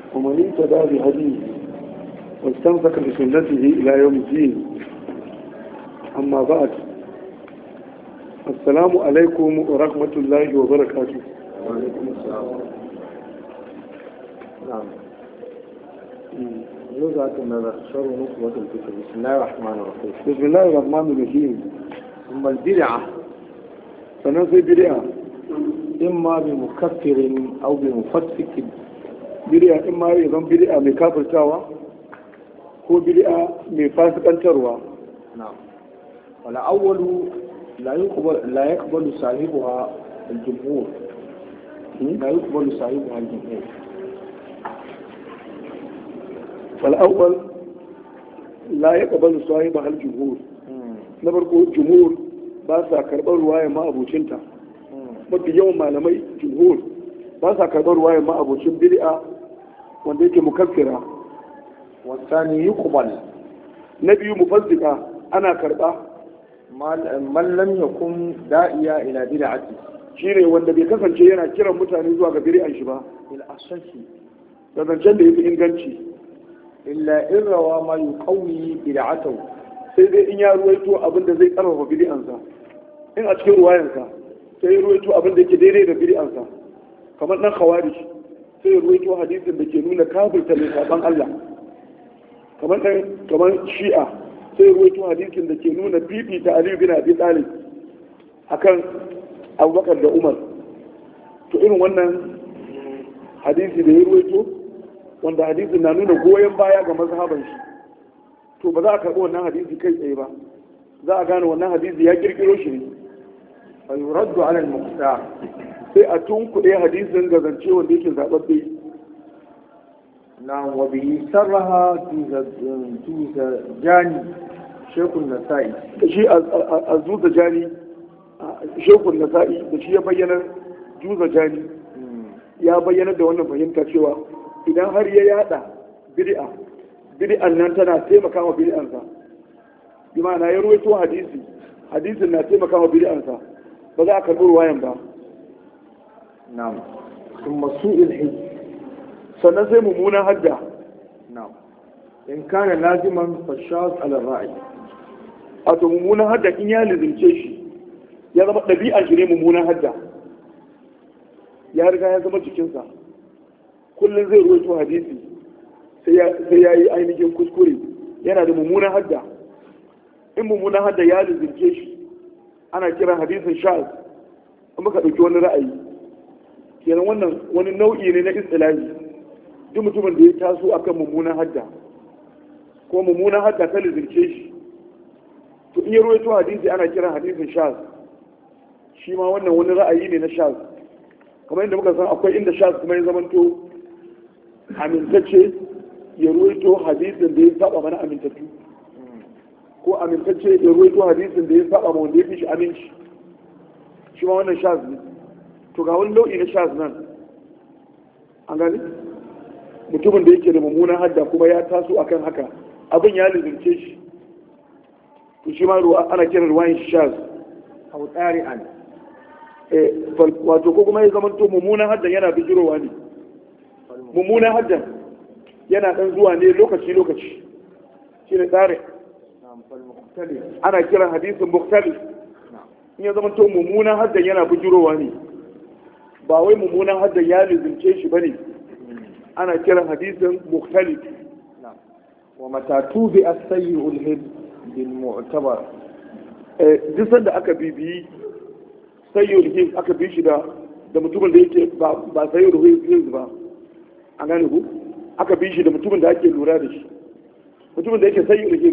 ومن اهتدى بهديه واستمسك بسنته إلى يوم الدين. أما بعد، السلام عليكم ورحمة الله وبركاته. وعليكم السلام. نعم. نزعة النظر شر نخبة الفكر. بسم الله الرحمن الرحيم. بسم الله الرحمن الرحيم. ثم البدعة فنزل بدعة إما بمكفر أو بمفسك. بدعة إما يظن بدعة مكافر تاوى هو بدعة مفاسق التروى. نعم. والأول لا يقبل صاحبها الجمهور. لا يقبل صاحبها الجمهور. فالأول لا يقبل صاحبها الجمهور. نبرقوا الجمهور باسا كربر رواية ما أبو شنتا. mafi yawan malamai jumhur ba sa karɓar ruwayar ma'abocin bid'a wanda yake mukaffira. wasani yuqbal. Na biyu mufassika ana karɓa man lam yakun da'iya ila bid'ati, shine wanda bai kasance yana kiran mutane zuwa ga bid'an shi ba, il asahi da zancen da yafi inganci, illa in rawa ma yuqawi bid'atahu, sai dai in ya ruwaito abin da zai karfafa bid'ansa. In a cikin ruwayansa sai ya ruwaito abin da yake daidai da bid'ansa, kamar dan khawarij sai ya ruwaito hadisin da ke nuna kafirta mai saban Allah, kamar shi'a sai ya ruwaito hadisin da ke nuna fifita Ali bin Abi Talib akan Abubakar da Umar. To irin wannan hadisi da ya ruwaito, wanda hadisin na nuna goyon baya ga mazhaban shi, to ba za a karɓi wannan hadisi kai tsaye ba, za a gane wannan hadisi ya kirkiro shi ne. فيرد على المختار, sai a tunkuɗe hadisin ga zance wanda yake zaɓaɓɓe. na wabi sarraha juza jani shekun nasa'i, da shi a zuza jani shekun nasa'i da shi ya bayyana juza jani ya bayyana da wannan fahimta cewa idan har ya yada bid'an nan tana taimaka wa bid'ansa, bi ma'ana ya ruwaito hadisin na taimaka wa bid'ansa, ba za a karɓi ruwayan ba. na'am. kuma su'il hijj, sannan sai mummunan hadda. na'am. in kana laziman fashas ala ra'i, a to mummunan hadda in ya lizince shi ya zama ɗabi'an shi ne mummunan hadda, ya riga ya zama cikinsa, kullum zai ruwaito hadisi sai ya yi ainihin kuskure, yana da mummunan hadda. in mummunan hadda ya lizince shi ana kiran hadisin shaz. in muka ɗauki wani ra'ayi kenan wannan wani nau'i ne na istilahi, duk mutumin da ya taso akan mummunan hadda ko mummunan hadda ta lizince shi, to in ya ruwaito hadisi ana kiran hadisin shaz. shi ma wannan wani ra'ayi ne na shaz, kamar inda muka san akwai inda shaz kuma ya zamanto amintacce ya ruwaito hadisin da ya saba mana amintattu, ko amintacce ya ruwaito hadisin da ya saba ma wanda ya fi shi aminci, shi ma wannan shaz ne. to ga wani nau'i na shaz nan, an gani mutumin da yake da mummunan hadda kuma ya taso akan haka, abin ya lizince shi, to shi ma ana kiran ruwayin shaz. au tsari'an, wato ko kuma ya zama to mummunan haddan yana bijirowa ne, mummunan haddan yana dan zuwa ne lokaci shi ne tsari. ana kiran hadisin mukhtalif in ya zama to mummunan haddan yana bijirowa ne, ba wai mummunan haddan ya lizince shi bane, ana kiran hadisin mukhtalif. wa matatu bi as-sayyi'ul hib bil mu'tabar, duk sanda aka bibiyi sayyul hib aka bi shi da mutumin da yake ba sayyul hib ba, an gane ku, aka bi shi da mutumin da ake lura da shi, mutumin da yake sayyul hib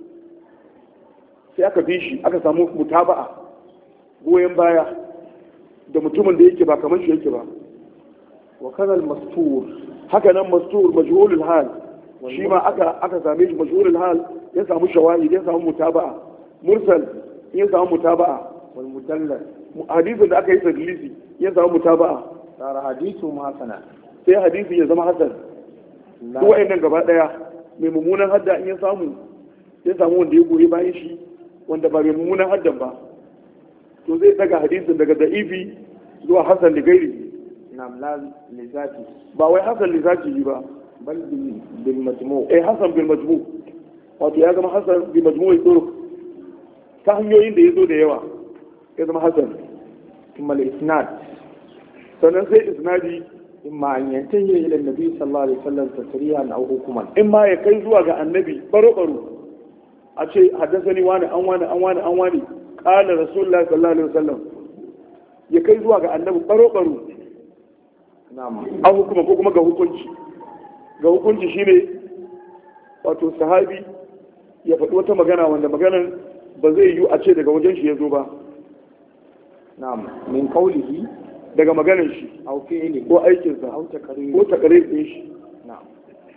sai aka bi shi aka samu mutaba'a goyon baya da mutumin da yake ba kamar shi yake ba. wa kadal mastur, haka nan mastur majhulul hal, shi ma aka same shi majhulul hal, ya samu shawahid, ya samu mutaba'a. mursal ya samu mutaba'a. wal mudallal, hadisin da aka yi tadlisi ya samu mutaba'a, tsara hadisu hasana, sai hadisi ya zama hasan. duk wa'annan gaba daya mai mummunan hadda in ya samu wanda ya goyi bayan shi wanda ba mai mummunan haddan ba, to zai daga hadisin daga da'ifi zuwa hasan da gairi. nam la lizati, ba wai hasan lizati ba, bal bil majmu' hasan bil majmu' wato ya zama hasan bil majmu' turuq ta hanyoyin da yazo da yawa ya zama hasan kuma al isnad sannan sai isnadi imma an yantahi ila annabi sallallahu alaihi wasallam tasrihan aw hukuman imma ya kai zuwa ga annabi baro a ce haddasani wani an wani qala rasulullahi sallallahu alaihi wasallam ya kai zuwa ga annabi baro na'am an hukuma ko kuma ga hukunci shine wato sahabi ya faɗi wata magana wanda maganar ba zai yi a ce daga wajen shi ya zo ba na'am min qawlihi daga maganar shi aw fi'li ko aikinsa aw taqrir ko takarir ɗin shi na'am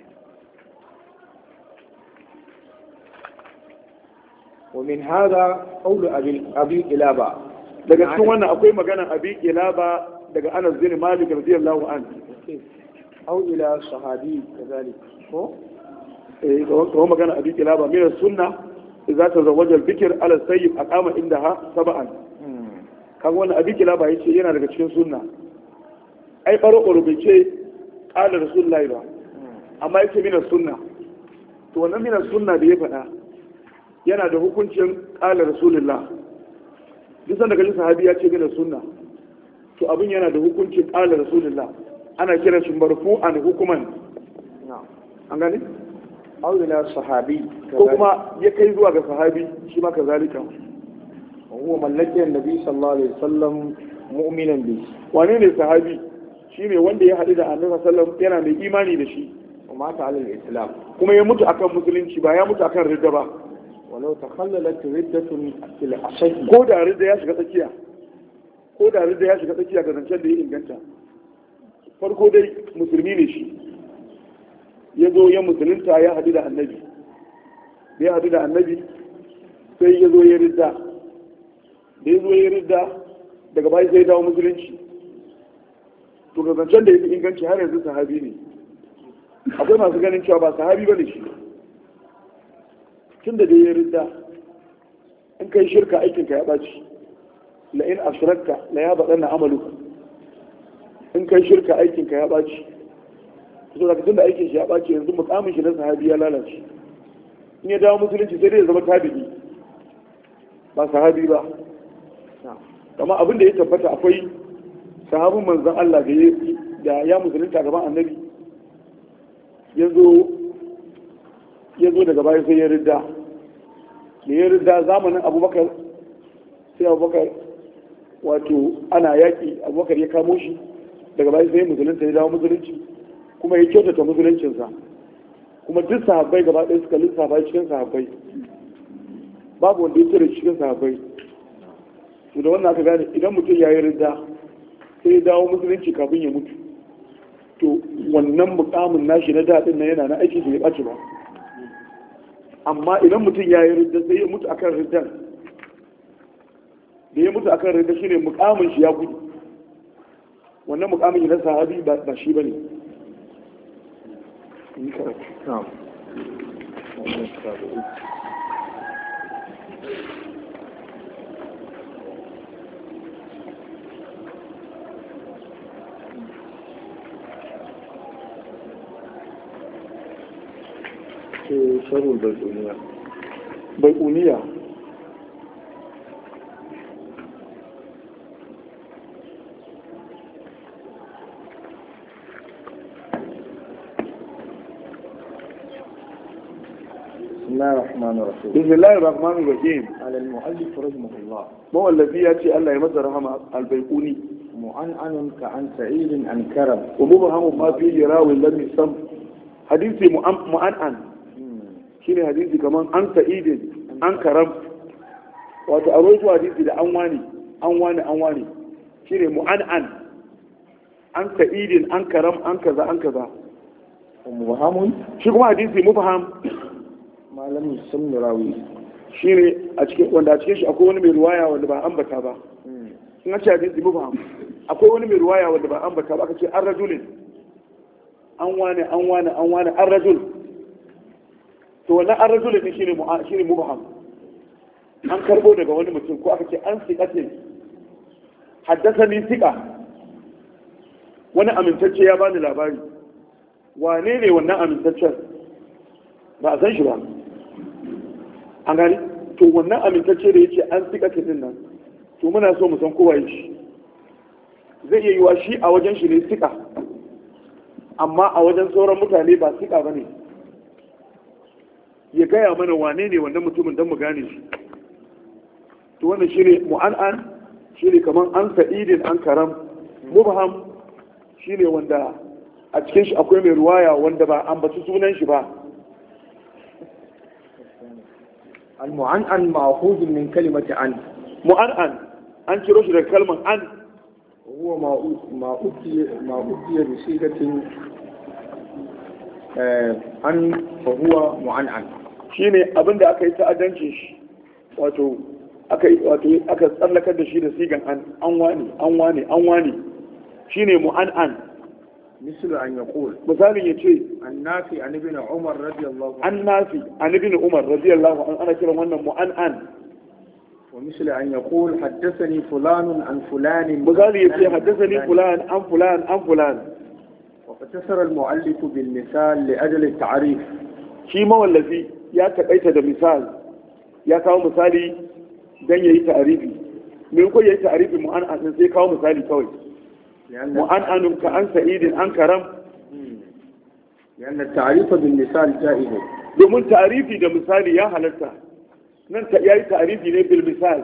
ومن هذا قول أبي قلابة daga cikin wannan akwai maganar abi kilaba daga Anas bin Malik radiyallahu anhu أو إلى صحابي كذلك هو هو magana abi kilaba min sunna idza tazawwaja al-bikr ala sayyid aqama indaha sab'an kaga wannan abi kilaba yace yana daga cikin sunna ai baro bai ce qala rasulullahi ba amma yace min sunna to wannan min sunna da ya faɗa yana da hukuncin qala rasulullah duk sanda kaji sahabi ya ce min sunna to abin yana da hukuncin qala rasulullah ana kiran shi marfu'an hukuman an gane aw ila sahabi ko kuma ya kai zuwa ga sahabi shi ma kazalika huwa mallaki annabi sallallahu alaihi wasallam mu'minan bi wane ne sahabi shine wanda ya haɗu da annabi sallallahu alaihi wasallam yana mai imani da shi wa mata ala al-islam kuma ya mutu akan musulunci ba ya mutu akan ridda ba walau takhallalat riddatun fil ashahi ko da ridda ya shiga tsakiya ga zancen da ya inganta farko dai musulmi ne shi ya zo ya musulunta ya haɗu da annabi sai ya zo ya ridda da ya zo ya ridda daga baya sai ya dawo musulunci to ga zancen da ya fi inganci har yanzu sahabi ne akwai masu ganin cewa ba sahabi ba ne shi tun da dai ya ridda in kai shirka aikinka ya ɓaci la in ashrakta la ya baɗanna amaluka in kai shirka aikinka ya ɓaci so daga tun da aikin shi ya ɓaci yanzu mukamin shi na sahabi ya lalace in ya dawo musulunci sai dai ya zama tabi'i ba sahabi ba amma abin da ya tabbata akwai sahabin manzon Allah da ya musulunta gaban annabi ya zo daga baya sai ya ridda da ya ridda zamanin abubakar sai abubakar wato ana yaƙi abubakar ya kamo shi daga baya sai musulunta ya dawo musulunci kuma ya kyautata musuluncinsa kuma duk sahabbai gaba ɗaya suka lissafa cikin sahabbai babu wanda ya cire cikin sahabbai to da wannan aka gane idan mutum ya yi ridda sai ya dawo musulunci kafin ya mutu to wannan mukamin nashi na daɗin na yana na aiki da ya ɓaci ba amma idan mutum ya yi ridda sai ya mutu akan riddan da ya mutu akan ridda shine mukamin shi ya gudu wannan mukamin shi na sahabi ba shi bane شر البيئونية بيئونية بسم الله الرحمن الرحيم على المؤلف رحمه الله هو الذي يأتي الله يمد رحمه البيئوني معنعن كعن سعيد عن كرم ومبهم ما فيه راوي لم يسم حديثي معنعن shine hadisi kaman an sa'idin an karam wato a rojo hadisi da an wani shine mu'an'an an sa'idin an karam an kaza mubhamun shi kuma hadisi mubham malamin sun rawi shine a cikin wanda a cikin shi akwai wani mai ruwaya wanda ba ambata ba in ce hadisi mubham akwai wani mai ruwaya wanda ba ambata ba aka ce an rajulin an wani an rajul to wannan an rajulun ne shine mubham an karbo daga wani mutum ko aka ce an siqatin haddathani siqa wani amintacce ya bani labari wane ne wannan amintaccen ba a san shi ba an gani to wannan amintacce da yake an sika din nan to muna so mu san kowa shi zai iya yiwa shi a wajen shi ne sika amma a wajen sauran mutane ba sika ba ne ya gaya mana wane ne wannan mutumin don mu gane shi to wannan shi ne mu'an'an shi ne kamar an sa'idin an karam mubham shi ne wanda a cikin shi akwai mai ruwaya wanda ba ambaci sunan shi ba المعنعن مأخوذ من كلمة عن mu'an'an an ciro shi daga kalmar an وهو ما أتي بصيغة عن فهو معنعن shine abinda aka yi ta'addancin shi wato aka tsallakar da shi da sigan an wani shine mu'an'an مثل أن يقول misalin ya ce النافي عن ابن عمر رضي الله عنه an nafi an ibn umar radiyallahu anhu ana kiran wannan mu'an'an ومثل أن يقول حدثني فلان عن فلان misali ya ce haddasani fulan an fulan an fulan وفسر المؤلف بالمثال لأجل التعريف shi mawallafi ya takaita da misal ya kawo misali dan yayi ta'arifi me ko yayi ta'arifi mu'an'an sai kawo misali kawai mu'an'an ka an sa'idin an karam لأن التعريف بالمثال جائز domin ta'arifi da misali ya halarta nan ta yayi ta'arifi ne bil misal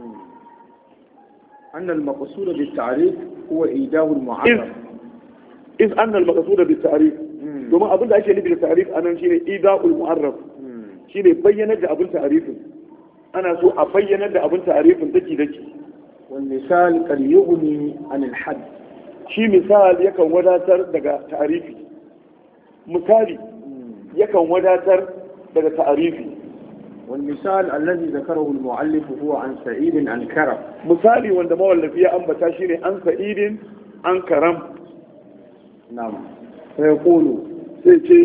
أن المقصود بالتعريف هو إيجاب المعرف iz anna al maqsud bil ta'rif domin abinda ake nufi da ta'rif anan shine ida'ul mu'arraf shine bayyana da abin ta'rifin ana so a bayyana da abin ta'rifin daki والمثال قد يغني عن الحد shi misal yakan wadatar daga ta'rifi misali yakan wadatar daga ta'rifi والمثال الذي ذكره المؤلف هو عن سعيد عن كرم misali wanda mawallafi ya ambata shine an sa'idin an karam نعم فيقول sai ce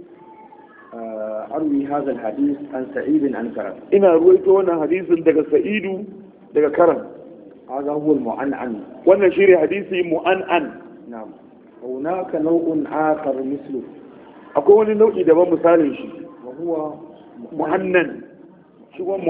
أروي هذا الحديث عن سعيد عن كرم ina ruwaito wannan hadisin daga sa'idu daga karam هذا هو المعنعن wannan shine hadisi mu'an'an نعم هناك نوع آخر مثله akwai wani nau'i daban misalin shi وهو mu'annan shi kuma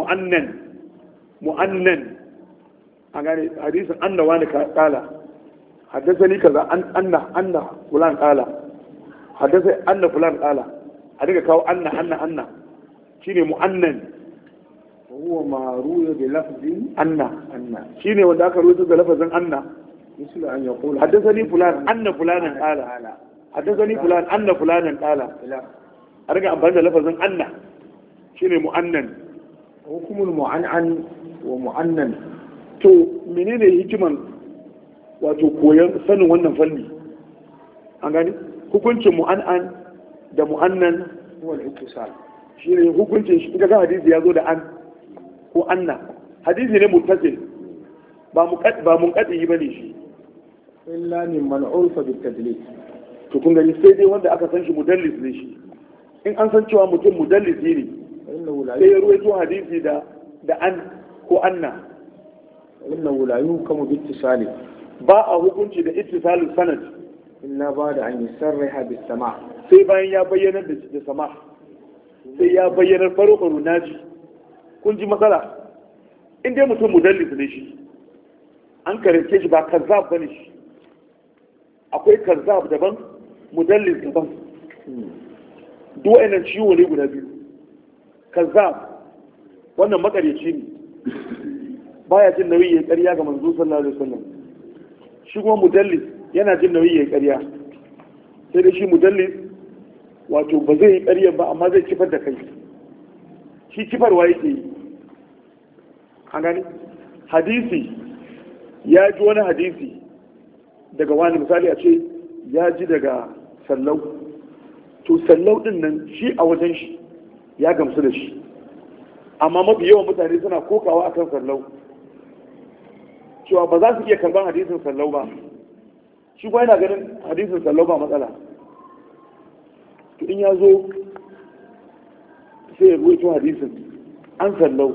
mu'annan a gane hadisin anna wani kala haddasani kaza anna fulan kala haddasa anna fulan kala a daga kawo anna shine mu'annan وهو ما روي بلفظ anna أن shine wanda aka rubuta da lafazin anna مثل أن يقول haddasani fulan anna fulanan kala haddasani fulan anna fulanan kala لا a daga amfani da lafazin anna shine mu'annan حكم المعنعن ومؤنن to menene hikiman wato koyon sanin wannan fanni an gani hukuncin mu'an'an da mu'annan هو الاتصال shine hukuncin shi kaga hadisi ya zo da an ko anna hadisi ne muttasil ba munqati bane shi إلا ممن عرف بالتدليس to kun gani sai dai wanda aka san shi mudallis ne shi in an san cewa mutum mudallisi ne فإنه لا sai ya ruwaito hadisi da an ko anna فإنه لا يحكم باتصاله ba a hukunci da ittisalus sanad إلا بعد أن يصرح بالسماع sai bayan ya bayyana da sama sai ya bayyana farko naji kun ji matsala in dai mutum mudallis ne shi an karance shi ba kazzab bane shi akwai kazzab daban mudallis daban duk wayannan ciwo ne guda biyu kazzab wannan makaryaci ne baya jin nauyi ya ƙarya ga manzo sallallahu alaihi wasallam shi kuma mudallis yana jin nauyi ya ƙarya sai da shi mudallis wato ba zai yi ƙarya ba amma zai kifar da kai shi kifarwa yake yi an gani hadisi ya ji wani hadisi daga wani misali a ce ya ji daga sallau to sallau din nan shi a wajen shi ya gamsu da shi amma mafi yawan mutane suna kokawa akan sallau cewa ba za su iya karban hadisin sallau ba shi kuma yana ganin hadisin sallau ba matsala to in ya zo sai ya ruwaito hadisin an sallau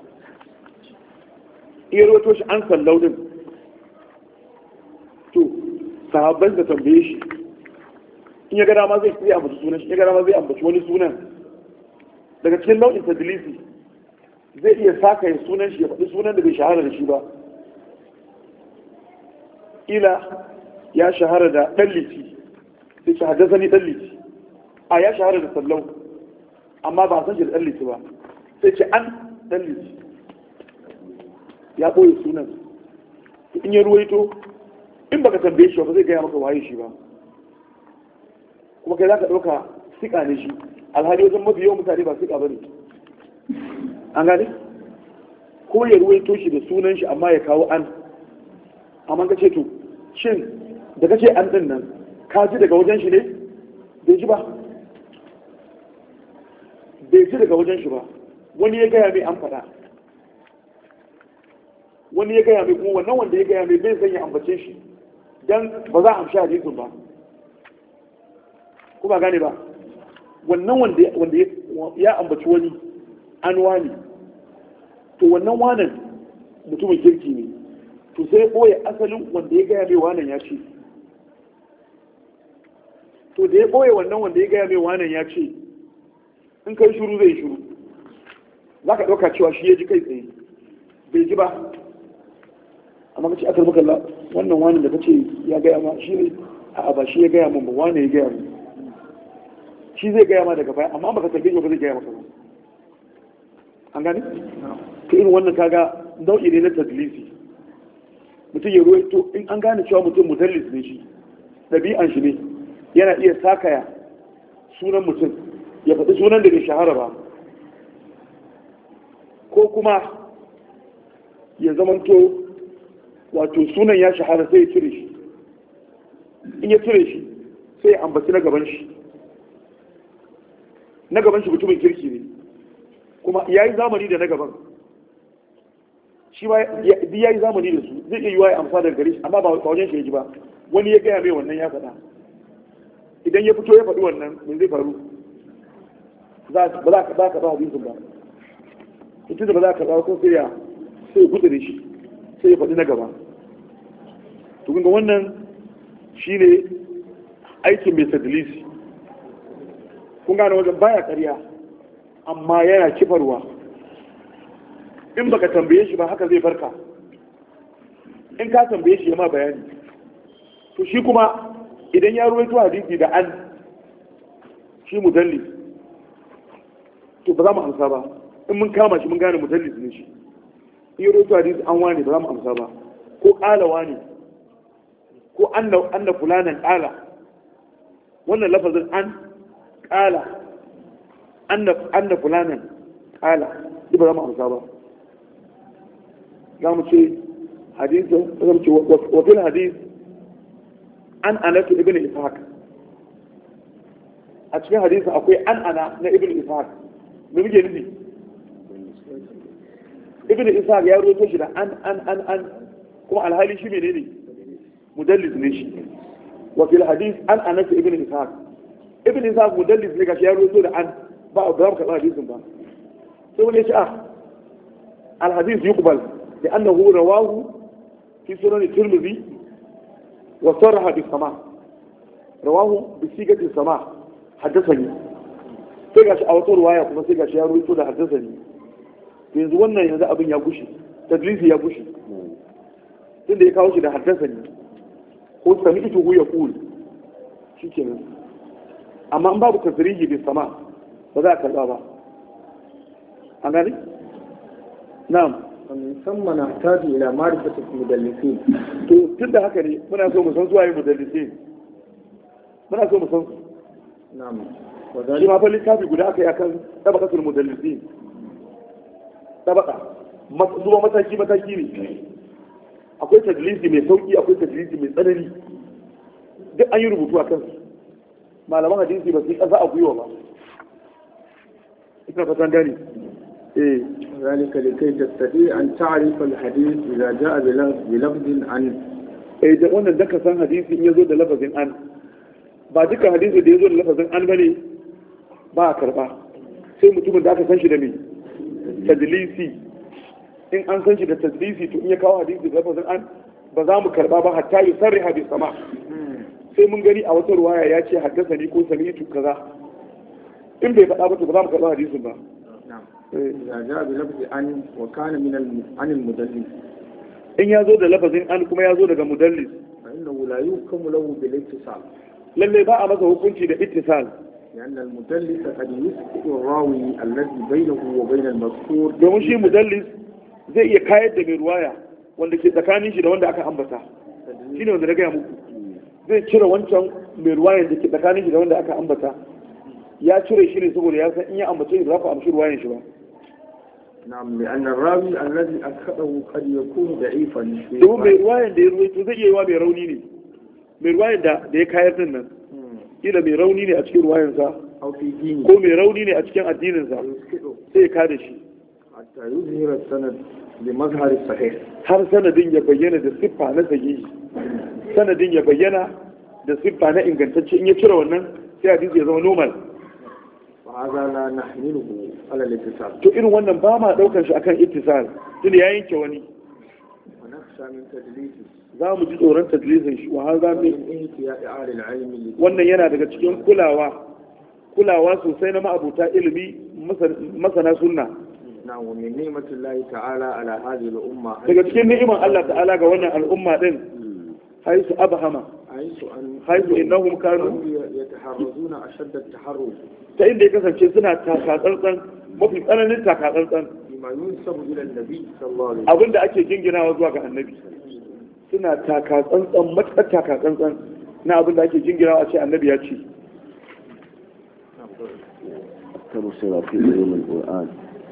iya ruwaito shi an sallau din to sahabban da tambaye shi in ya ga dama zai ambaci sunan shi, ya ga dama zai ambaci wani sunan daga cikin nau'in tadlisi. Zai iya saka ya sunan shi ya faɗi sunan da bai shahara da shi ba. Ila ya shahara da ɗan liti, sai ce haddasa ni ɗan liti, a ya shahara da sallau amma ba san shi da ɗan liti ba, sai ce an ɗan liti, ya ɓoye sunan. In ya ruwaito, in baka tambaye shi ba zai gaya maka waye shi ba, kuma kai za ka ɗauka siƙa ne shi, alhali wajen mafi yawan mutane ba siƙa ba ne. An gane? Ko ya ruwaito shi da sunan shi amma ya kawo an, amma ka ce to shin da kace an din nan ka ji daga wajen shi ne? Bai ji ba, bai ji daga wajen shi ba, wani ya gaya mai an faɗa, wani ya gaya mai, kuma wannan wanda ya gaya mai bai sanya ambace shi dan ba za a amshi hadisin ba, ko ba gane ba. Wannan wanda ya ambaci wani an wani, to wannan wanan mutumin kirki ne, to sai ya ɓoye asalin wanda ya gaya mai wanan ya ce. To da ya ɓoye wannan wanda ya gaya mai wanan ya ce, in kai shuru zai shuru, za ka ɗauka cewa shi ya ji kai tsaye, bai ji ba. Amma ka ce akar makalla wannan wanan da ka ce ya gaya ma shi ne, a ba shi ya gaya min ba, wane ya gaya min, shi zai gaya ma daga baya, amma baka tambaye ba zai gaya maka ba. An gani? Ta irin wannan kaga nau'i ne na tadlisi. Mutum ya ruwaito, in an gane cewa mutum mudallis ne shi, ɗabi'an shi ne, yana iya sakaya sunan mutum, ya faɗi sunan da bai shahara ba, ko kuma ya zamanto wato sunan ya shahara sai ya cire shi. In ya cire shi sai ya ambaci na gaban shi, na gaban shi mutumin kirki ne, kuma ya yi zamani da na gaban shi ma ya yi zamani da su, zai iya yi wa ya amsa daga gare shi, amma ba wajen shi ya ji ba, wani ya gaya mai wannan ya faɗa. Idan ya fito ya faɗi wannan, me zai faru? Ba za ka ba hadisin ba, mutum da ba za ka ba ko sai ya gudu da shi, sai ya faɗi na gaba. To kun ga wannan shi ne aikin mai tadlisi. Kun gane wajen baya ƙarya, amma yana kifarwa. In baka tambaye shi ba haka zai barka, in ka tambaye shi ya ma bayani. To shi kuma idan ya ruwaito hadisi da an, shi mudallis, to ba za mu amsa ba. In mun kama shi mun gane mudallis ne shi, in ya ruwaito hadisi an wani ba za mu amsa ba, ko ƙala wani, ko anna fulanan ƙala, wannan lafazin an ƙala, anna fulanan ƙala, duk ba za mu amsa ba. za mu ce hadisin, za mu ce wafil hadis an anatu ibn ishaq. A cikin hadisin akwai an ana na ibn ishaq. Me muke nufi? Ibn ishaq ya roto shi da an kuma alhali shi menene? Mudallis ne shi. Wafil hadis an anatu ibn ishaq. Ibn ishaq mudallis ne gashi ya roto da an, ba a ba ka hadisin ba. Sai wani ya ce al-hadis yuqbal لأنه رواه في سنن الترمذي وصرح بالسماع، رواه بصيغة السماع حدثني. sai gashi a wata ruwaya kuma sai gashi ya ruwaito da haddasani. Yanzu wannan yanzu abin ya gushe, tadlisi ya gushe, tunda ya kawo shi da haddasani ko sami ito ya kul shi kenan. Amma in babu tasirihi bai sama ba za a karɓa ba. An gani? Na'am. musamman na taji ila ma'rifati mudallisin. To tun da haka ne muna so mu san suwaye mudallisin, muna so mu san su. Na'am. Shi ma fa littafi guda aka yi akan tabaqatul mudallisin. Tabaqa zuwa mataki mataki ne. Akwai tadlisi mai sauki, akwai tadlisi mai tsanani. Duk an yi rubutu akan su. Malaman hadisi ba su yi ƙasa a gwiwa ba. Ina fatan gani. ذلك لكي تستطيع أن تعرف الحديث إذا جاء بلفظ عن. إذا قلنا ذكر سان حديث يزود لفظ عن، بعد ذكر حديث يزود لفظ عن بني ba a karba, sai mutumin da aka san shi da mai tadlisi. In an san shi da tadlisi to in ya kawo hadisi da lafazin an ba za mu karba ba hatta yi sarriha bi sama, sai mun gani a wata ruwaya ya ce haddasa ni ko sami'tu kaza in bai faɗa ba to ba za mu karɓi hadisin ba. إذا جاء بلفظ عن وكان عن المدلس in ya zo da lafazin an kuma ya zo daga mudallis فإنه لا يحكم له بالاتصال lalle ba a masa hukunci da ittisal لأن المدلس قد يسقط الراوي الذي بينه وبين المذكور domin shi mudallis zai iya kayar da mai ruwaya wanda ke tsakanin shi da wanda aka ambata shine wanda na gaya muku zai cire wancan mai ruwayan da ke tsakanin shi da wanda aka ambata ya cire shi ne saboda ya san in ya ambace shi ba za ku amshi ruwayan shi ba. نعم لأن الراوي الذي أخذه قد يكون ضعيفا domin mai ruwayan da ya ruwaito zai iya yi wa mai rauni ne mai ruwayan da ya kayar din nan kila mai rauni ne a cikin ruwayansa أو في دينه ko mai rauni ne a cikin addininsa sai ya kada shi حتى يظهر السند بمظهر الصحيح har sanadin ya bayyana da siffa na sahihi sanadin ya bayyana da siffa na ingantacce in ya cire wannan sai hadisi ya zama normal. وهذا لا نحمله على الاتصال to irin wannan ba ma daukar shi akan ittisal tunda ya yanke wani ونخشى من تدليسه za mu ji tsoron tadlisin shi wa haza min من اهتياء أهل العلم wannan yana daga cikin kulawa sosai na ma'abuta ilimi masana sunna نعم ومن نعمة الله تعالى على هذه الأمة daga cikin ni'iman Allah ta'ala ga wannan al'umma din haisu abhama haisu innahum kanu يتحرزون أشد التحرز ta inda ya kasance suna takatsantsan mafi tsananin takatsantsan بما ينسب إلى النبي صلى الله عليه وسلم abinda ake jinginawa zuwa ga annabi suna takatsantsan matsar takatsantsan na abinda ake jinginawa a ce annabi ya ce تبصر في علوم القرآن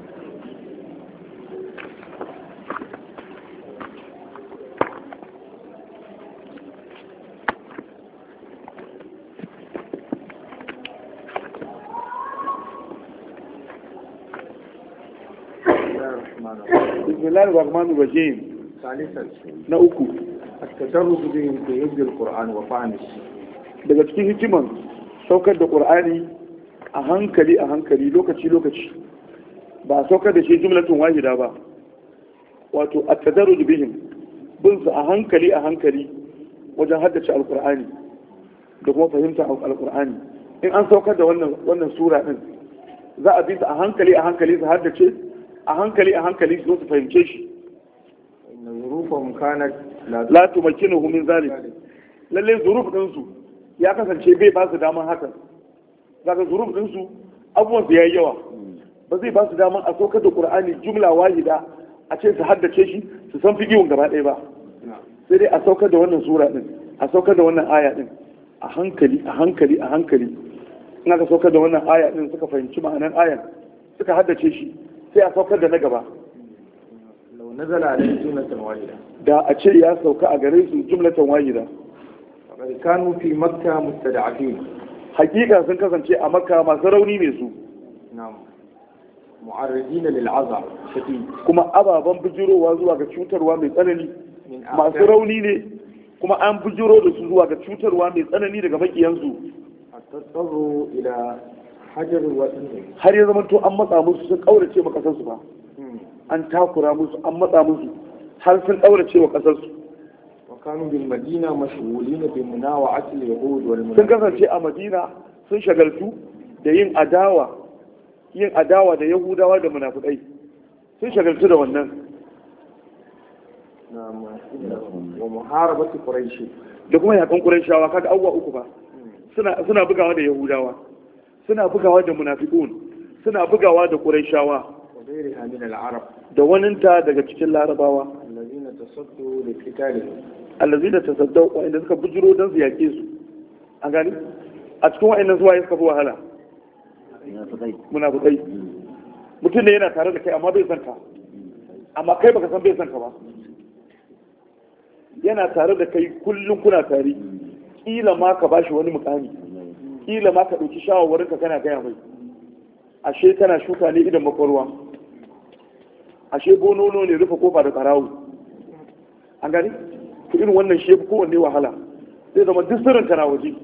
بسم الله الرحمن الرحيم. ثالثا na uku التدرج بهم في حفظ القرآن وفهمه daga cikin hikiman saukar da qur'ani a hankali lokaci ba a saukar da shi jumlatun wahida ba wato at-tadarruj bihim bin su a hankali wajen haddace alqur'ani da kuma fahimtar alqur'ani in an saukar da wannan sura din za a bi su a hankali su haddace a hankali su zo su fahimce shi إن ظروفهم كانت la tumakkinuhu min zalik lalle zuruf din su ya kasance bai ba su daman hakan zaka zuruf din su abubuwan su yayi yawa ba zai ba su daman a saukar da qur'ani jumla wahida a ce su haddace shi su san fiqihun gaba ɗaya ba sai dai a saukar da wannan sura din a saukar da wannan aya din a hankali in aka saukar da wannan aya din suka fahimci ma'anan ayan suka haddace shi sai a saukar da na gaba لو نزل عليه جملة واحدة da a ce ya sauka a gare su jumlatan wahida فقد كانوا في مكة مستضعفين hakika sun kasance a makka masu rauni ne su نعم معرضين للعذاب شديد kuma ababen bujirowa zuwa ga cutarwa mai tsanani masu rauni ne kuma an bujiro da su zuwa ga cutarwa mai tsanani daga makiyansu حتى اضطروا إلى حجر الوطن har ya zama to an matsa musu sun kaurace ma kasarsu ba an takura musu an matsa musu har sun kaurace wa kasarsu وكانوا بالمدينة مشغولين بمناوعة اليهود sun والمنافقين kasance a madina sun shagaltu da yin adawa da yahudawa da munafikai sun shagaltu da wannan نعم ومحاربة قريش da kuma yakan qurayshawa kaga awwa uku ba suna bugawa da yahudawa suna bugawa da munafiqun suna bugawa da qurayshawa وغيرها من العرب da waninta daga cikin larabawa الذين تصدوا لقتالهم allazina tasaddau wa inda suka bujiro dan su yake su an gani a cikin wa'annan zuwa suka fi wahala munafiqai mutum ne yana tare da kai amma bai san ka amma kai baka san bai san ka ba yana tare da kai kullum kuna tare kila ma ka bashi wani mukami kila ma ka dauki shawarwarin ka kana gaya mai ashe kana shuka ne idan makwarwa ashe bonono ne rufe kofa da karawu an gani to irin wannan shi ko wanne wahala zai zama duk sirrin kana waje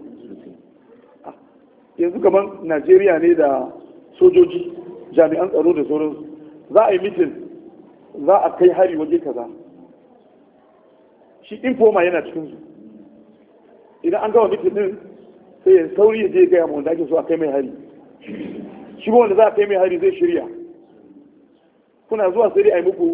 yanzu kamar Najeriya ne da sojoji jami'an tsaro da sauransu za a yi mitin za a kai hari waje kaza shi informa yana cikin su idan an gama mitin din sai ya sauri ya je gaya ma wanda ake so a kai mai hari, shi wanda za a kai mai hari zai shirya, kuna zuwa sai dai a yi muku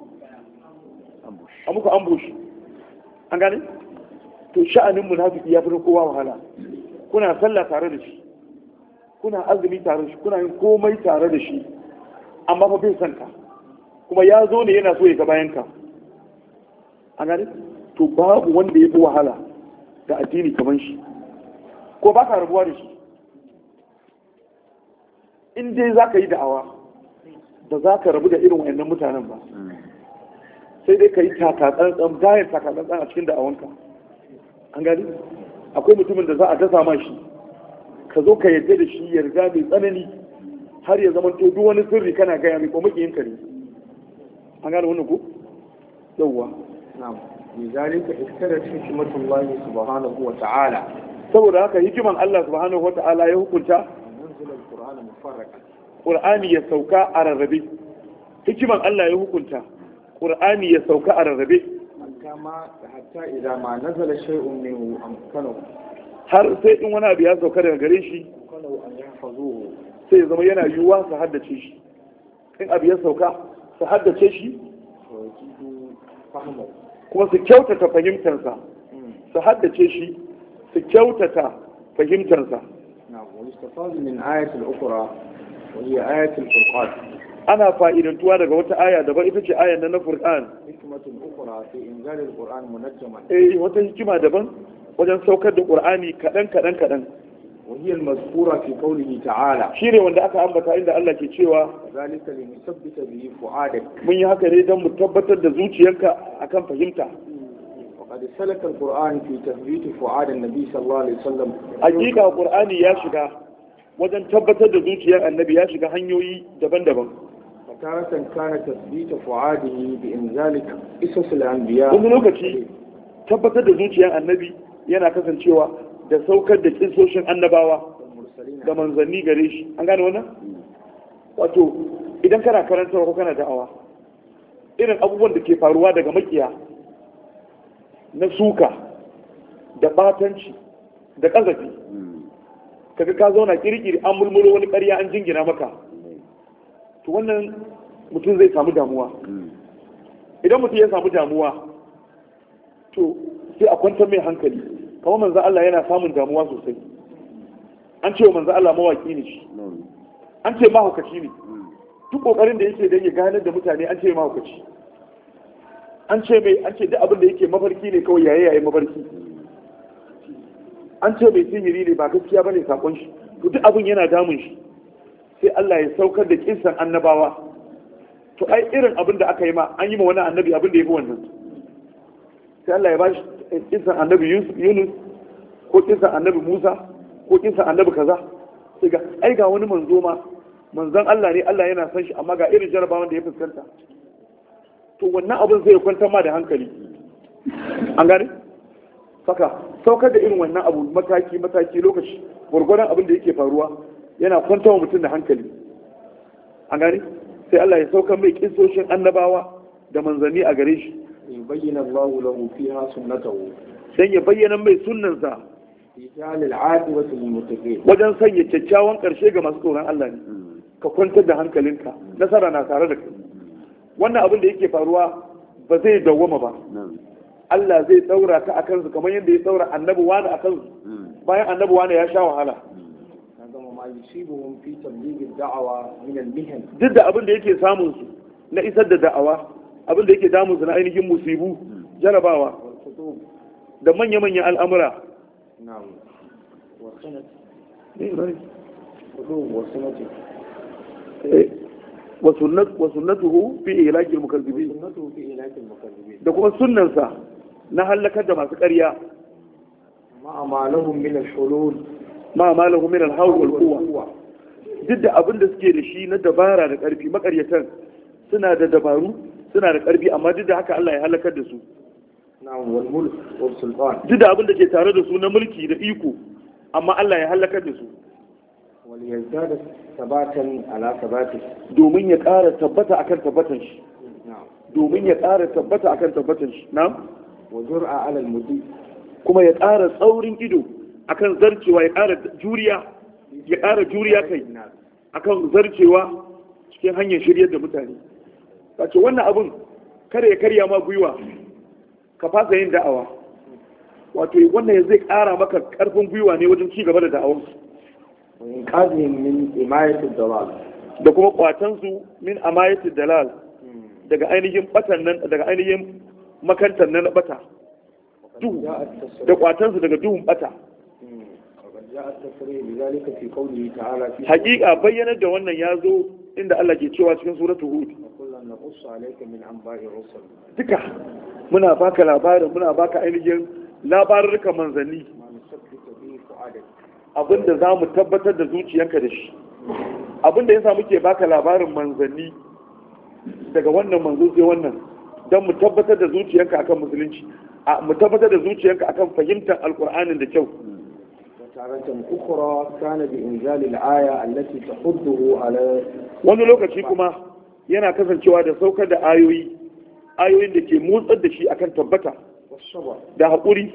ambush. An gane? To sha'anin munafiki ya fi kowa wahala. Kuna sallah tare da shi, kuna azumi tare da shi, kuna yin komai tare da shi, amma fa bai san ka, kuma ya zo ne yana so ya ga bayan ka. An gane? To babu wanda ya fi wahala da addini kamar shi, ko ba ka rabuwa da shi. In dai za ka yi da'awa, ba za ka rabu da irin wa'annan mutanen ba, sai dai ka yi takatsantsan, gayar takatsantsan a cikin da'awanka. An gani? Akwai mutumin da za a dasa ma shi, ka zo ka yarda da shi yarda mai tsanani har ya zama to duk wani sirri kana gaya mai ko makiyin ka ne. An gane wannan ko? Yawwa. na'am lizalika iktarat hikmatullahi subhanahu wa ta'ala, saboda haka hikiman Allah subhanahu wa ta'ala ya hukunta anzala al-qur'ana mufarraqan, Qur'ani ya sauka a rarrabe. Hikiman Allah ya hukunta Qur'ani ya sauka a rarrabe. hatta idan ma nazala shay'un minhu amkanahu, har sai in wani abu ya sauka daga gare shi amkanahu an yahfazuhu, sai ya zama yana yiwuwa su haddace shi. In abu ya sauka su haddace shi wa yajidu fahmahu, kuma su kyautata fahimtarsa, su haddace shi su kyautata fahimtarsa. na'am wa yustafadu min ayatil ukhra wa hiya ayatul furqan, ana fa'idantuwa daga wata aya daban, ita ce ayan nan na Qur'an. hikmatun ukhra fi inzal al-qur'an munajjaman, Wata hikima daban wajen saukar da Qur'ani kaɗan. wa hiya al-mazkura fi qawlihi ta'ala, Shine wanda aka ambata inda Allah ke cewa zalika linusabbita bihi fu'adak, mun yi haka ne don mu tabbatar da zuciyarka akan fahimta. وقد سلك القرآن في تثبيت فؤاد النبي صلى الله عليه وسلم. Hakika Qur'ani ya shiga wajen tabbatar da zuciyar Annabi, ya shiga hanyoyi daban-daban. فتارة كان تثبيت فؤاده بإنزال قصص الأنبياء. Wani lokaci tabbatar da zuciyar Annabi yana kasancewa da saukar da kissoshin annabawa da manzanni gare shi. An gane wannan? Wato idan kana karantawa ko kana da'awa, irin abubuwan da ke faruwa daga makiya na suka da batanci da ƙazafi, kaga ka zauna kirkiri an mulmulo wani ƙarya an jingina maka, to wannan mutum zai samu damuwa. Idan mutum ya samu damuwa, to sai a kwantar mai hankali. Kamar manzo Allah yana samun damuwa sosai. An ce wa manzo Allah mawaki ne shi, an ce mahaukaci ne. Duk kokarin da yake don ya ganar da mutane an ce mahaukaci. An ce duk abin da yake mafarki ne kawai yayin mafarki. An ce mai sihiri ne, ba gaskiya bane sakon shi. To duk abin yana damun shi. Sai Allah ya saukar da kinsan annabawa. To ai irin abin da aka yi ma, an yi ma wani annabi abin da ya fi wannan. Sai Allah ya ba shi kinsan annabi Yunus, ko kinsan annabi Musa, ko kinsan annabi kaza. Sai ga wani manzo ma, manzon Allah ne, Allah yana san shi, amma ga irin jarabawan da ya fuskanta. To wannan abin zai kwantar ma da hankali. An gane? Saka saukar da irin wannan abu mataki lokaci gwargwadon abin da yake faruwa yana kwantar wa mutum da hankali. An gane? Sai Allah ya saukar mai kisoshin annabawa da manzanni a gare shi. bayyana Allah lahu fiha sunnatahu, dan ya bayyana mai sunnansa ijal al-aqibati lil muttaqin, wajen sanya kyakkyawan karshe ga masu tsoron Allah ne. Ka kwantar da hankalinka, nasara na tare da kai. Wannan abin da yake faruwa ba zai dawwama ba. Allah zai daura ka a kansu kamar yadda ya daura annabi wani a kansu, bayan annabi wani ya sha wahala. Duk da abin da yake samun su na isar da da'awa, abin da yake damun su na ainihin musibu, jarabawa da manya-manyan al'amura. wasunnatuhu fi ilakil mukazzibin, da kuma sunnansa na halakar da masu ƙarya, ma'amalahum min al-hulul, ma'amalahum min al-hawl wal quwwa. Duk da abin da suke da shi na dabara da ƙarfi, makaryatan suna da dabaru, suna da ƙarfi, amma duk da haka Allah ya halakar da su. na'am wal mulk wal sultan, Duk da abin da ke tare da su na mulki da iko, amma Allah ya halakar da su. wal yazdada sabatan ala sabati, domin ya ƙara tabbata akan tabbatan shi. na'am domin ya ƙara tabbata akan tabbatan shi. Na'am. wa jur'a ala al-mudi, kuma ya ƙara tsaurin ido akan zarcewa, ya ƙara juriya kai akan zarcewa cikin hanyar shiryar da mutane. Wace wannan abun kare ya karya ma gwiwa ka fasa yin da'awa, wato wannan zai ƙara maka ƙarfin gwiwa ne wajen ci gaba da da'awar da kuma kwatansu min amayatul dalal daga ainihin batan nan, daga ainihin makantar na bata duhu, da kwatansu daga duhun bata. Hakika bayyanar da wannan ya zo inda Allah ke cewa cikin suratu Hud, duka muna baka labarin, muna baka ainihin labarurka manzanni, abinda za mu tabbatar da zuciyanka da shi. Abinda ya sa muke baka labarin manzanni daga wannan manzo sai wannan, don mu tabbatar da zuciyanka akan musulunci, mu tabbatar da zuciyanka akan fahimtar alkur'anin da kyau. Wani lokaci kuma yana kasancewa da saukar da ayoyin da ke motsar da shi akan tabbata da haƙuri,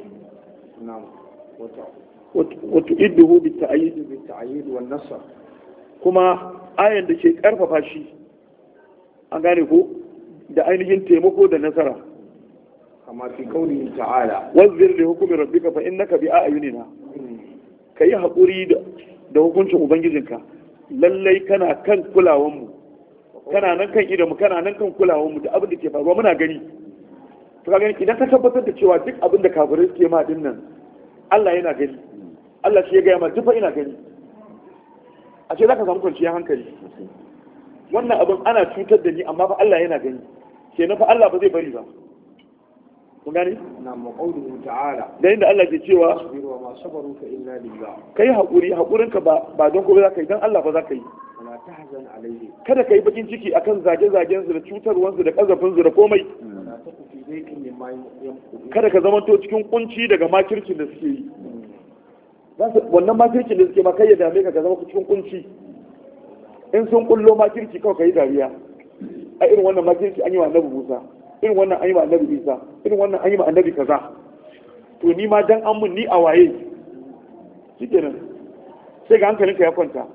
wato idduhu bi ta'ayyid wan nasr, kuma ayan da ke karfafa shi, an gane ko, da ainihin taimako da nasara, kama fi qawlihi ta'ala wazir li hukmi rabbika fa innaka bi a'yunina, kai haƙuri da hukuncin ubangijinka, lallai kana kan kulawanmu, kana nan kan idanmu, kana nan kan kulawanmu, da abin da ke faruwa muna gani. To ka gani, idan ka tabbatar da cewa duk abin da kafirai suke ma din nan Allah yana gani, Allah shi ya gaya ma duk ina gani, a ce za ka samu kwanciyar hankali. Wannan abin ana cutar da ni amma fa Allah yana gani, kenan fa Allah ba zai bari ba. Kun gani? Na maqauduhu ta'ala, da inda Allah ke cewa wa ma sabaruka illa lillah, kai haƙurinka ba don kuma za ka yi, don Allah ba za ka yi. wala tahzan alayhi, kada ka yi bakin ciki akan zage-zagen su da cutarwansu da kazafin su da komai. wala taku fi daykin mimma yamkuru, kada ka zamanto cikin kunci daga makircin da suke yi. Wannan makircin da suke ma kai ya dame ka zama cikin kunci. In sun kullo makirci kawai ka yi dariya. A irin wannan makirci an yi wa annabi Musa, irin wannan an yi wa annabi Isa, irin wannan an yi wa annabi kaza. To ni ma dan an mun ni a waye. Shikenan. Sai ga hankalinka ya kwanta.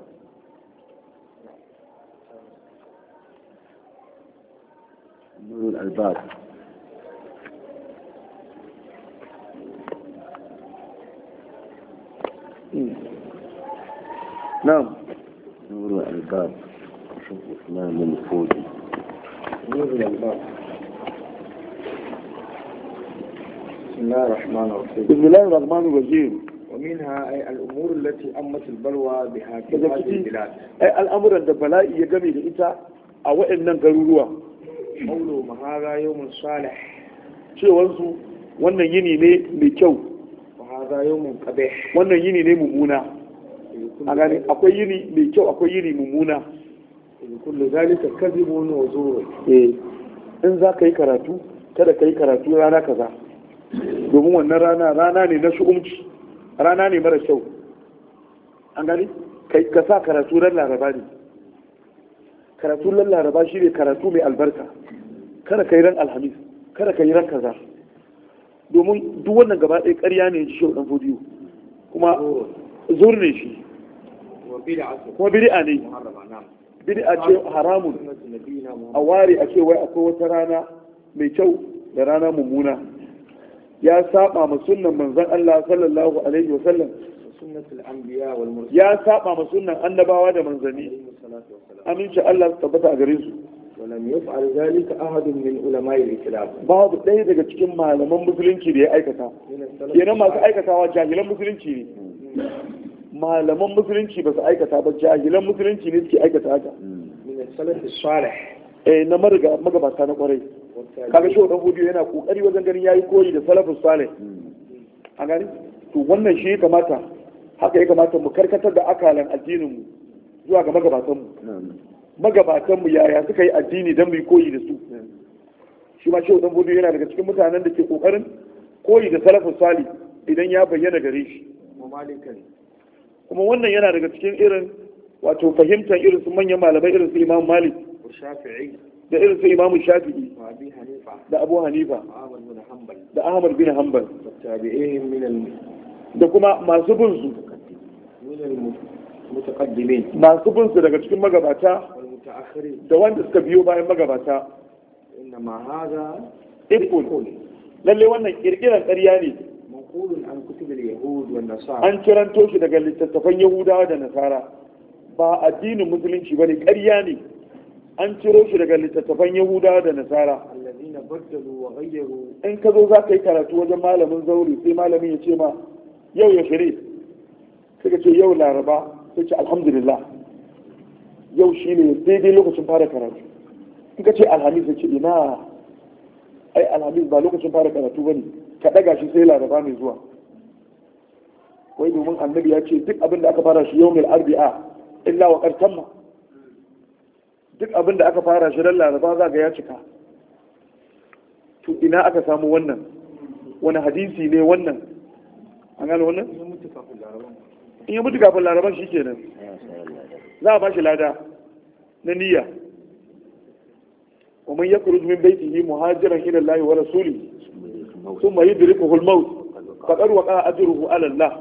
نور الألباب. نعم. نور الألباب شوف إسلام الفوزي. نور الألباب. بسم الله الرحمن الرحيم. بسم الله الرحمن الرحيم. ومنها أي الأمور التي أمت البلوى بها في هذه البلاد. أي الأمر عند بلاء يجمع لإنسا أو إن نقرروا. قوله ما هذا يوم صالح. شيء وانسو وانا يني ne mai kyau. وهذا يوم قبيح. wannan yini ne mummuna. A gani akwai yini mai kyau akwai yini mummuna. kullu zalika kadhibun wa zur. In za ka yi karatu kada ka yi karatu rana kaza, domin wannan rana ne na shu'umci, rana ne mara kyau. An gani ka sa karatu ran laraba ne. Karatu ran laraba shi ne karatu mai albarka. Kada ka yi ran alhamis, kada ka yi ran kaza, domin duk wannan gaba ɗaya ƙarya ne shi ɗan fodiyo, kuma zur ne shi, kuma bid'a ne, bid'a ce haramun. A ware a ce wai akwai wata rana mai kyau da rana mummuna, ya saba ma sunnan manzon Allah sallallahu alaihi wa sallam, ya saba ma sunnan annabawa da manzanni, aminci Allah tabbata a gare su. ولم يفعل ذلك أحد من علماء الإسلام. babu ɗaya daga cikin malaman musulunci da ya aikata. Kenan masu aikatawa jahilan musulunci ne. Malaman musulunci ba su aikata ba, jahilan musulunci ne suke aikata haka. من السلف الصالح. Na magabata na kwarai. Kaga shi dan hudu yana kokari wajen ganin yayi koyi da salafus salih. A gani? To wannan shi ya kamata, haka ya kamata mu karkatar da akalan addinin mu zuwa ga magabatan mu. Magabatanmu yaya suka yi addini don mu koyi da su. Shi ma shehu dan budu yana daga cikin mutanen da ke kokarin koyi da salafin sali idan ya bayyana gare shi. Kuma wannan yana daga cikin irin wato fahimtar irin su manyan malamai irin su Imam Malik da irin su Imam Shafi'i da Abu Hanifa da Ahmad bin Hanbal tabi'ihim da kuma masu bin su mutaqaddimin masu bin su daga cikin magabata wal mutaakhirin da wanda suka biyo bayan magabata. inna ma hadha Ifkun lalle wannan kirkiran ƙarya ne manqulun an kutub al-yahud wan nasara an kiranto shi daga littattafan yahudawa da nasara ba addinin musulunci bane ƙarya ne an ciro shi daga littattafan yahudawa da nasara alladhina baddalu wa ghayyaru in ka zo za ka yi karatu wajen malamin zauri sai malamin ya ce ma yau ya shirye sai ka ce yau laraba sai ce alhamdulillah yau shi ne daidai lokacin fara karatu in ka ce alhamis ya ce ina ai alhamis ba lokacin fara karatu ba ne ka ɗaga shi sai laraba mai zuwa wai domin annabi ya ce duk abin da aka fara shi yau mil arbi'a illa wa ƙartamma duk abin da aka fara shi ran laraba za ga ya cika to ina aka samu wannan wani hadisi ne wannan an gano wannan in ya mutu kafin laraban shi kenan za a ba shi lada na niyya wa man yakhruj min baytihi muhajiran ila Allah wa rasulihi thumma yudrikuhu al-maut faqad waqa'a ajruhu ala Allah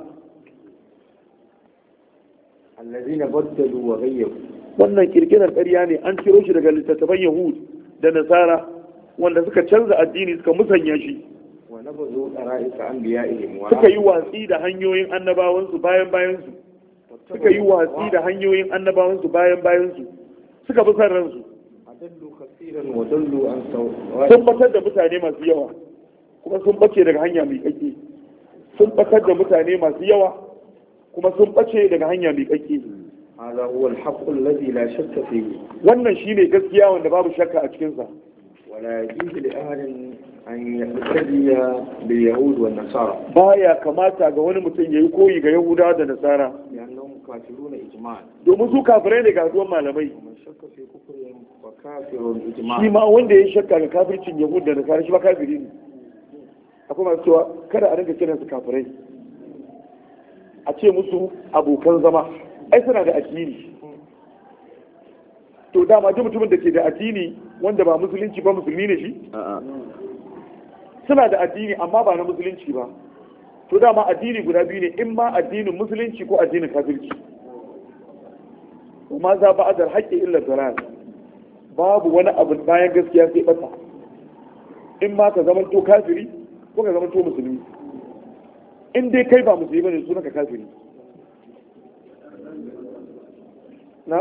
alladhina baddalu wa ghayyaru wannan kirkirar ƙarya ne an ciro shi daga littattafan Yahud da Nasara wanda suka canza addini suka musanya shi wa nabazu qara'ika anbiya'ihim wa suka yi watsi da hanyoyin annabawansu bayansu suka yi watsi da hanyoyin annabawansu bayansu suka bi san ransu adallu kaseeran wa dallu an sawa sun batar da mutane masu yawa kuma sun bace daga hanya mai kake sun batar da mutane masu yawa kuma sun bace daga hanya mai kake هذا هو الحق الذي لا شك فيه wannan shine gaskiya wanda babu shakka a cikin sa ولا يجوز لأحد أن يقتدي باليهود والنصارى baya kamata ga wani mutum yayi koyi ga Yahudawa da Nasara لأنهم كافرون إجماعا domin su kafirai ne ga zuwan malamai ومن شك في كفرهم فكافر إجماعا shi ma wanda ya shakka ga kafircin Yahud da Nasara shi ba kafiri ne akwai masu cewa kada a rinka kiransu kafirai a ce musu abokan zama ai suna da addini to dama duk mutumin da ke da addini wanda ba musulunci ba musulmi ne shi suna da addini amma ba na musulunci ba to dama addini guda biyu ne in ma addinin musulunci ko addinin kafirci kuma za ba adar haƙƙi illa dalal babu wani abu bayan gaskiya sai bata in ma ka zama to kafiri ko ka zama to musulmi in dai kai ba musulmi bane sunan ka kafiri na?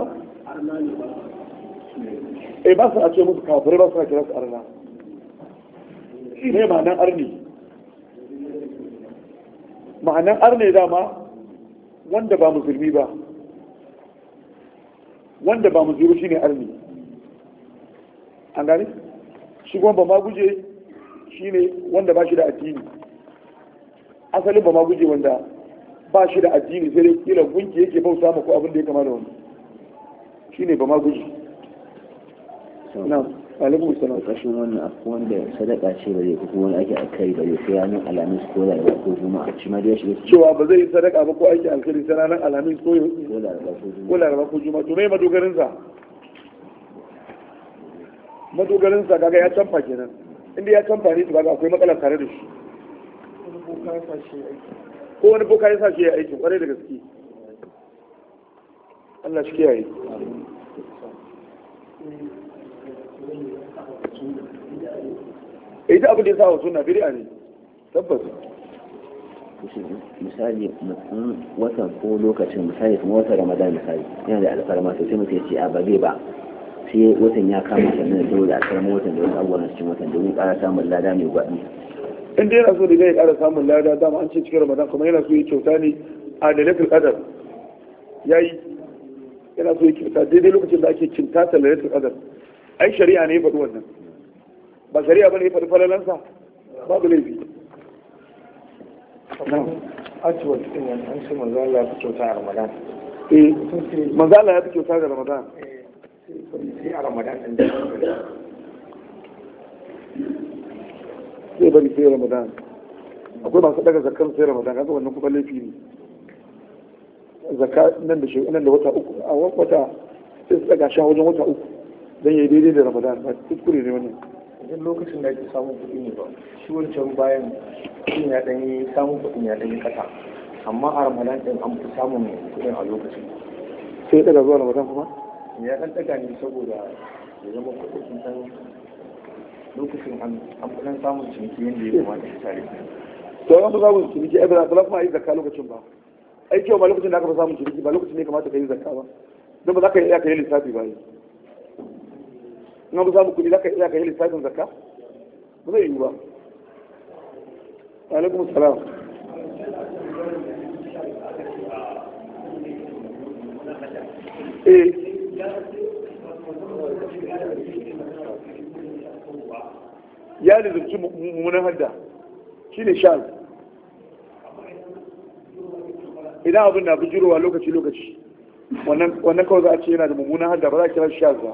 ba su a ce musu kafirai ba su a kira su arna ne ma'anan arni ma'anan arne dama wanda ba musulmi ba wanda ba musulmi shi ne arni an gani? shi kuma ba ma guje shi ne wanda ba shi da addini asalin ba ma guje wanda ba shi da addini sai dai kila gunki yake bauta ma ko abin da ya kama da wani shi ne ba ma guji na alaikun salam ƙarshen wannan akwai wanda sadaka ce ba zai kuma wani ake alkhairi ba zai sai ranar alamis ko laraba ko juma'a shi ma dai ya shiga cewa ba zai yi sadaka ba ko aiki alkhairi sai ranar alamis ko laraba ko juma'a to mai madogarinsa madogarinsa kaga ya canfa kenan inda ya canfa ne to kaga akwai matsala tare da shi ko wani boka ya sa shi ya aiki kwarai da gaske Allah shi kiyaye ita abin da ya sa wa suna bid'a ne tabbas misali watan ko lokacin misali kuma watan ramadan misali yana da alfarma to sai mutum ya ce a ba zai ba sai watan ya kama sannan da alfarma watan da wasu abubuwan cikin watan domin ƙara samun lada mai gwaɗi in dai yana so da zai ƙara samun lada dama an ce cikin ramadan kuma yana so ya kyauta ne a lailatul qadar yayi yana so ya kyauta daidai lokacin da ake cinta ta lailatul qadar ai shari'a ne ya faɗi wannan ba shari'a bane ya faɗi falalansa babu laifi ajiwa cikin yan an ce manzo Allah ya fi kyauta a Ramadan manzo Allah ya fi kyauta da Ramadan sai a Ramadan din sai bari sai Ramadan akwai masu daga zakkan sai Ramadan kaga wannan kuma laifi ne zakka nan da wata uku a wata sai su daga shi wajen wata uku dan yayi daidai da Ramadan ba kuskure ne wannan idan lokacin da ake samun kuɗi ne ba shi wancan bayan kuɗin ya ɗanyi samun kuɗin ya ɗanyi ƙasa amma a ramadan ɗin an fi samun kuɗin a lokacin sai daga zuwa ramadan kuma ya ɗan ɗaga ne saboda ya zama kuɗin ɗan lokacin an fi ɗan samun ciniki yadda ya kamata ya tare to an fi samun ciniki ai ba kuma a yi zakka lokacin ba ai kyau ba lokacin da aka fi samun ciniki ba lokacin ne kamata ka yi zakka ba don ba za ka iya ka yi lissafi ba yi in an fi samun kuɗi za ka iya ka yi lissafin zakka ba zai yiwu ba alaikum salam ya lizarci mummunan hadda shi ne sha idan abin na bujirowa lokaci-lokaci wannan kawai za a ce yana da mummunan hadda ba za a kira sha ba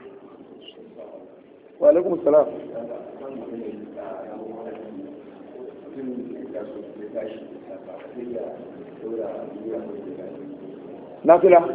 wa alaikum salam na fila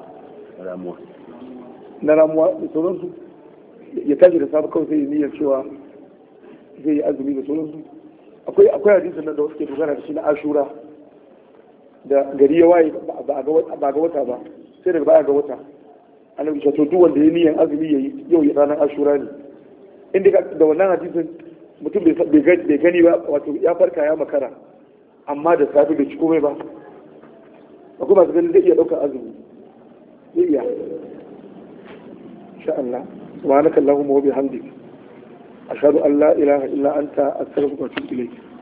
na ramuwa da sauransu ya tashi da safe kawai sai yi niyyar cewa zai yi azumi da sauransu akwai hadisin nan da wasu ke dogara da shi na ashura da gari ya waye ba ga wata ba sai daga baya ga wata annabi ya to duk wanda ya niyyar azumi yayi yau ya ranar ashura ne inda da wannan hadisin mutum bai gani ba wato ya farka ya makara amma da safe bai ci komai ba akwai masu ganin zai iya ɗaukar azumi zai iya insha Allah subhanaka allahumma wa bihamdika ashhadu an la ilaha illa anta astaghfiruka wa atubu ilayk